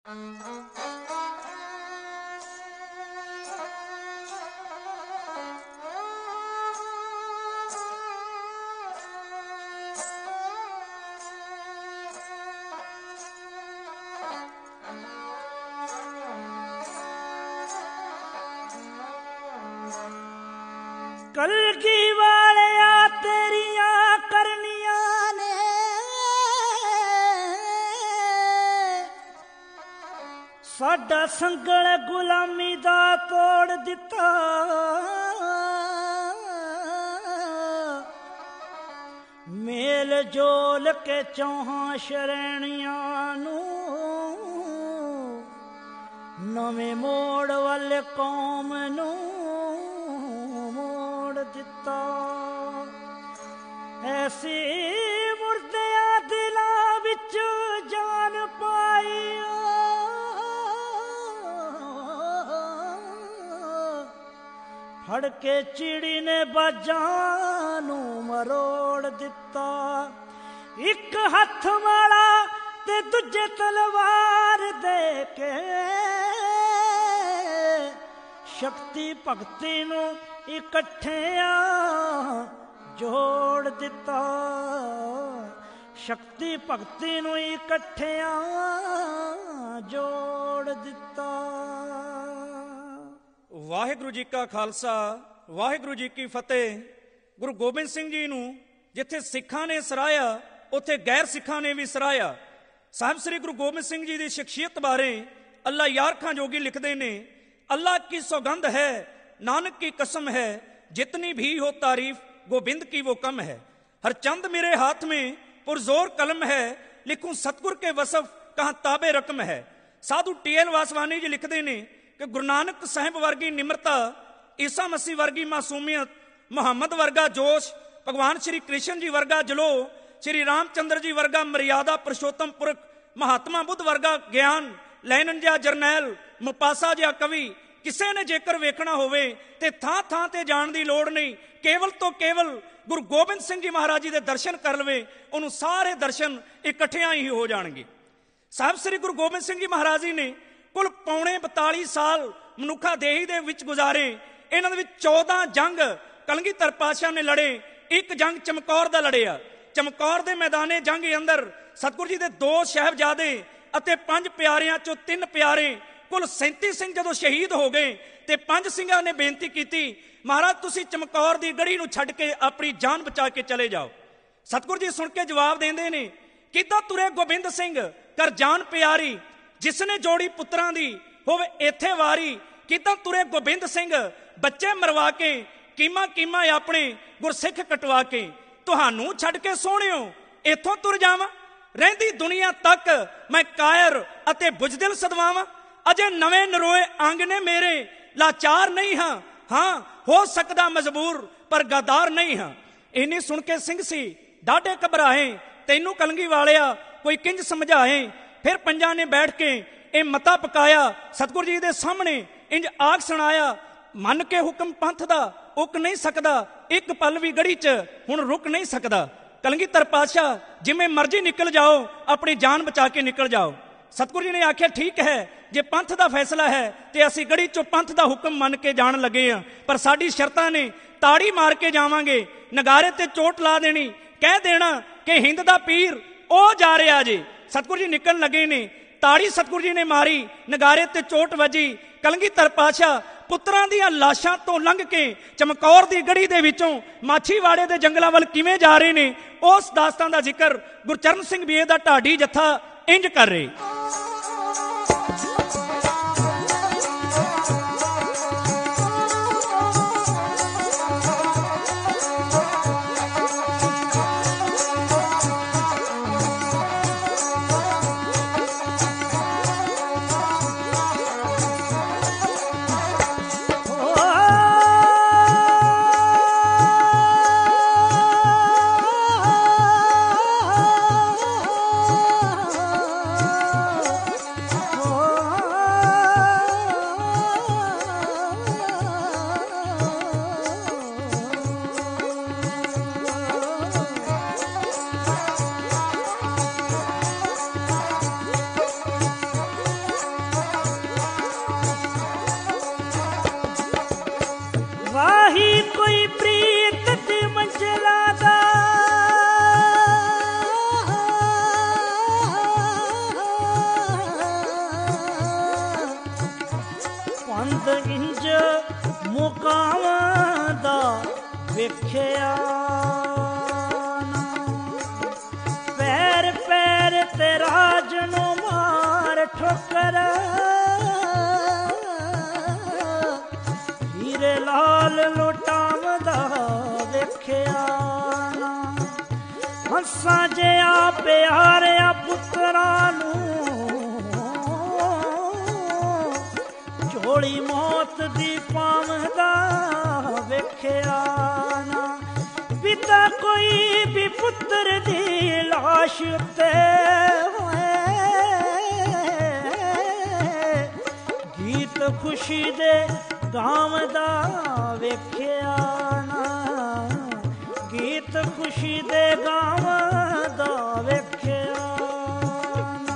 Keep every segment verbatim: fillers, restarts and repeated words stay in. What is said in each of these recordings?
कलगी वालिया तेरिया करनिया ने साडा संगल गुलामी दा तोड़ दिता। मेल जोल के चौहां शरैणियां नू नवें मोड़ वाले कौम नू दिता। ऐसी मुर्दिया दिलां विच जान पाई फड़ के चिड़ी ने बाजां नू मरोड़ दिता। एक हथ वाला ते दूजे तलवार दे के शक्ति भगती नू इकट्ठिया जोड़ दिता। शक्ति भगती नू इकट्ठिया जोड़ दिता। वाहिगुरु जी का खालसा वाहिगुरु जी की फतेह। गुरु गोबिंद सिंह जी नू जिथे सिखां ने सराया उथे गैर सिखां ने भी सराया। साहब श्री गुरु गोबिंद सिंह जी की शख्सियत बारे अल्लाह यार खां जोगी लिखते ने, अल्लाह की सौगंध है नानक की कसम है, जितनी भी हो तारीफ गोबिंद की वो कम है। हर चंद मेरे हाथ में पुरजोर कलम है, लिखूं सतगुर के वसफ कहां ताबे रकम है। साधु टी एल वासवानी जी लिखते ने कि गुरु नानक साहिब वर्गी निमरता, ईसा मसीह वर्गी मासूमियत, मुहम्मद वर्गा जोश, भगवान श्री कृष्ण जी वर्गा जलो, श्री रामचंद्र जी वर्गा मर्यादा पुरुषोत्तम पुरख, महात्मा बुद्ध वर्गा ज्ञान, लैनन जिहा जरनैल, मुपासा जिहा कवि किसे ने जेकर वेखना होवे ते थां थां ते जाण दी लोड़ नहीं। केवल तो केवल गुरु गोबिंद सिंह जी महाराज जी दे दर्शन कर लवे, उन्होंने सारे दर्शन इकट्ठियां ही हो जाणगे। साहब श्री गुरु गोबिंद सिंह जी महाराज जी ने कुल पौने बताली साल मनुखा देही दे विच गुजारे। इन्हां दे विच चौदह जंग कलगीधर पातशाह ने लड़े। एक जंग चमकौर दा लड़िया। चमकौर दे मैदाने जंग के अंदर सतगुरु जी दे दो साहिबजादे अते पंज प्यारियां चों तीन प्यारे कुल सैंती सिंह जदों शहीद हो गए ते पंज सिंघां ने बेनती की, महाराज तुसी चमकौर दी गढ़ी नूं छड्ड के अपनी जान बचा के चले जाओ। सतगुरु जी सुन के जवाब देंदे ने, किद्दां तुरे गोबिंद सिंह कर जान प्यारी, जिसने जोड़ी पुत्रां दी होवे इत्थे वारी। किद्दां तुरे गोबिंद सिंह बच्चे मरवा के, कीमा कीमा अपने गुरसिख कटवा के। तुहानू छड्ड के सोहणिओ इथों तुर जावां, रहिंदी दुनिया तक मैं कायर अते बुझदिल सदवावां। अजे नवे नरोए अंग ने मेरे, लाचार नहीं हाँ, हाँ हो सकदा मजबूर पर गद्दार नहीं हाँ। इन्हीं सुन के सिंह सी डाढे घबराए, तैनू कलंगी वालिया कोई किंज समझाए। फिर पंजा ने बैठ के ए मता पकाया, सतगुरु जी दे सामने इंज आग सुनाया, मन के हुक्म पंथ दा उक नहीं सकदा, एक पल भी गड़ी च हुण रुक नहीं सकदा। कलगीधर पातशाह जिमें मर्जी निकल जाओ, अपनी जान बचा के निकल जाओ। सतगुरु जी ने आख्या ठीक है, जे पंथ दा फैसला है ते असी गड़ी चो पंथ दा हुक्म मन के जान लगे हैं, पर साडी शर्तां ने ताड़ी मार के जावांगे, नगारे ते चोट ला देनी, कह देना कि हिंद दा पीर ओ जा रहा जे। सतगुरु जी निकल लगे ने, ताड़ी सतगुरु जी ने मारी, नगारे ते चोट वजी। कलगीधर पातशाह पुत्रां दियां लाशां तो लंघ के चमकौर दी गढ़ी दे विचों माछीवाड़े दे जंगलां वल किवें जा रहे ने, उस दास्तान दा जिक्र गुरचरण सिंह बीए दा ढाडी जत्था इंज कर रहे। ਵੇਖਿਆ ਨਾ। ਪੈਰ ਪੈਰ ਤੇ ਰਾਜ ਨੂੰ ਮਾਰ ਠੋਕਰ, ਹੀਰੇ ਲਾਲ ਲੁਟਾਵਦਾ ਵੇਖਿਆ ਨਾ। ਹੱਸਾਂ ਜਿਹਾ ਪਿਆਰਿਆ ਪੁੱਤਰਾਂ ਨੂੰ, ਝੋਲੀ ਮੌਤ ਦੀ ਪਾਵਦਾ ਵੇਖਿਆ ਨਾ। ਪਿਤਾ ਕੋਈ ਵੀ ਪੁੱਤਰ ਦੀ ਲਾਸ਼ ਉੱਤੇ ਗੀਤ ਖੁਸ਼ੀ ਦੇ ਗਾਵਦਾ ਵੇਖਿਆ ਨਾ। ਗੀਤ ਖੁਸ਼ੀ ਦੇ ਗਾਵਦਾ ਵੇਖਿਆ ਨਾ।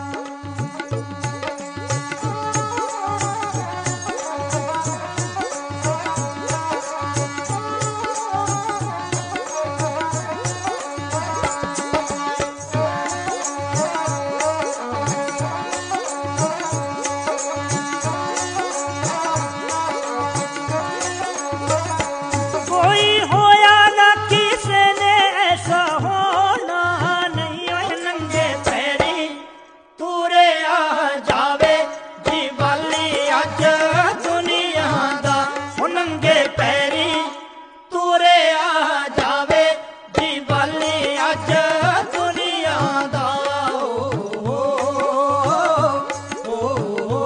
ਕੋਈ ਹੋਇਆ ਨਾ ਕਿਸੇ ਨੇ ਐਸਾ ਹੋਣਾ ਨਹੀਂ, ਓਏ ਨੰਗੇ ਪੈਰੀ ਤੁਰਿਆ ਜਾਵੇ ਜੀ ਵਾਲੀ ਅੱਜ ਦੁਨੀਆ ਦਾ। ਓ ਨੰਗੇ ਪੈਰੀ ਤੁਰਿਆ ਜਾਵੇ ਜੀ ਵਾਲੀ ਅੱਜ ਦੁਨੀਆ ਦਾ। ਓ ਓ ਓ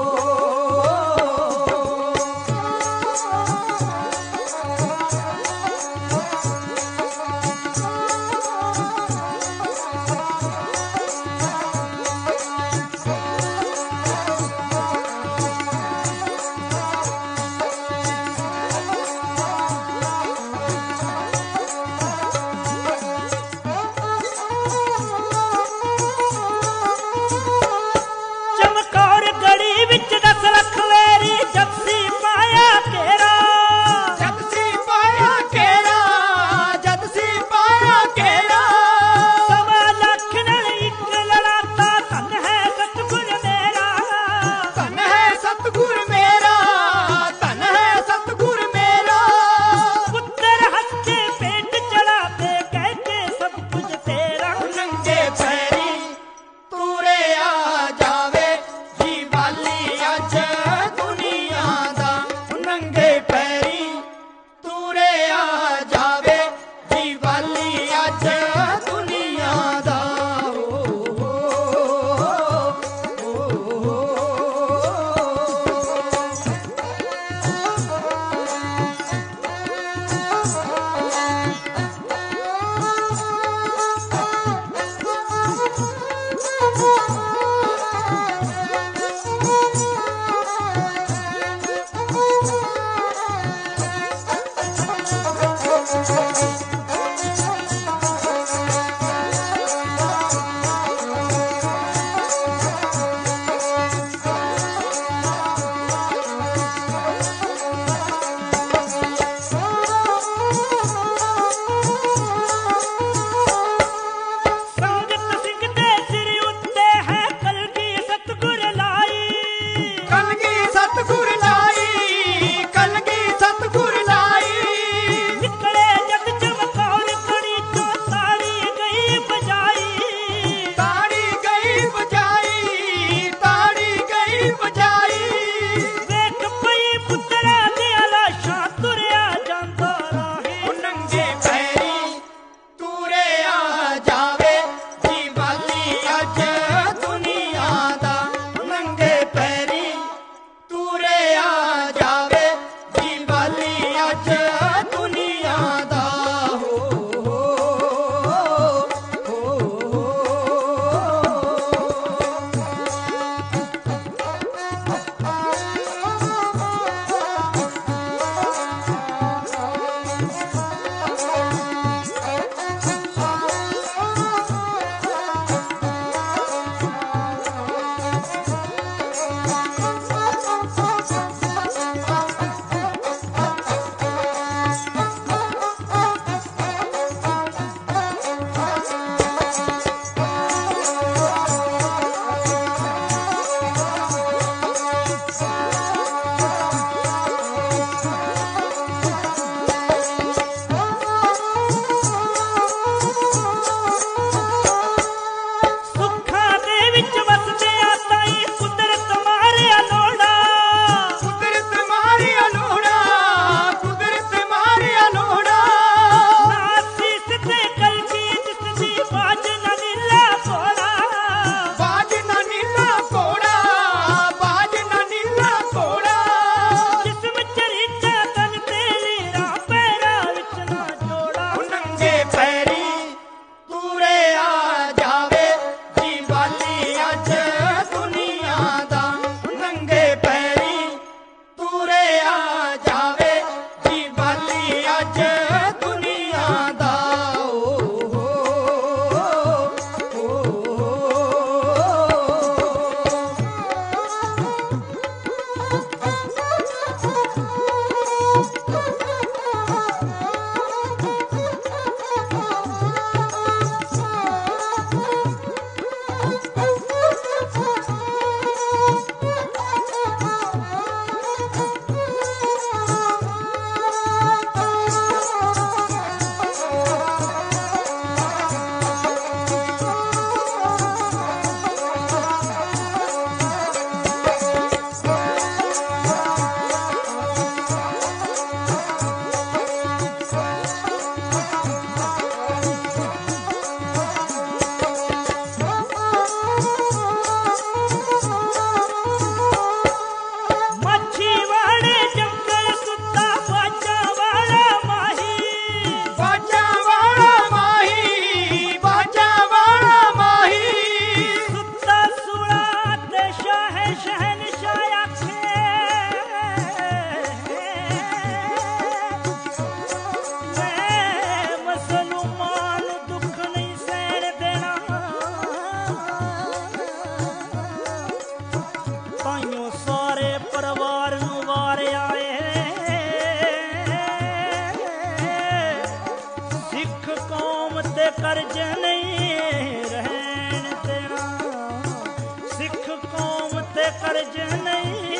ਤੇ ਕਰਜ਼ ਨਹੀਂ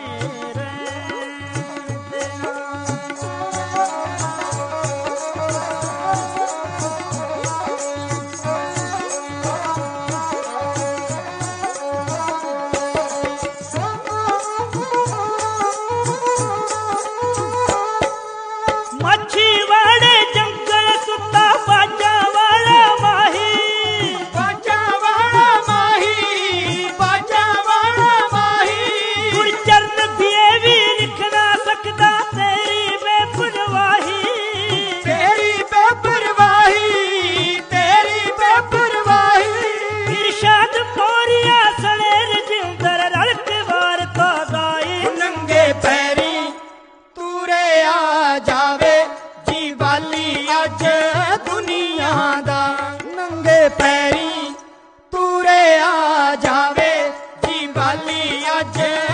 ਰਹਿਣ ਦੇਣਾ। ਮੱਛੀਵਾੜੇ ਜੰਗਲ ਸੁੱਤਾ ਬਾਜਾਂ ਵਾਲਾ ਮਾਹੀ, ਬਾਜਾਂ ਵਾਲਾ ਮਾਹੀ, ਬਾਜਾਂ ਵਾਲਾ ਮਾਹੀ। ਗੁਰਚਰਨ ਵੀ ਇਹ ਵੀ ਲਿਖ ਨਾ ਸਕਦਾ ਤੇਰੀ ਬੇਪਰਵਾਹੀ, ਤੇਰੀ ਬੇਪਰਵਾਹੀ, ਤੇਰੀ ਬੇਪਰਵਾਹੀ। ਇਰਸ਼ਾਦ ਮੋਰੀਆ ਸਣੇ ਰਜਿੰਦਰ ਰਲ ਕੇ ਵਾਰਤਾ ਗਾਈ। ਨੰਗੇ ਪੈਰੀ ਤੂਰੇ ਆ ਜਾਵੇ ਜੀ ਵਾਲੀ ਅੱਜ ਦੁਨੀਆ ਦਾ। ਨੰਗੇ ਪੈਰੀ ਤੂਰੇ ਆ ਜਾਵੇ ਜੀ ਵਾਲੀ ਅੱਜ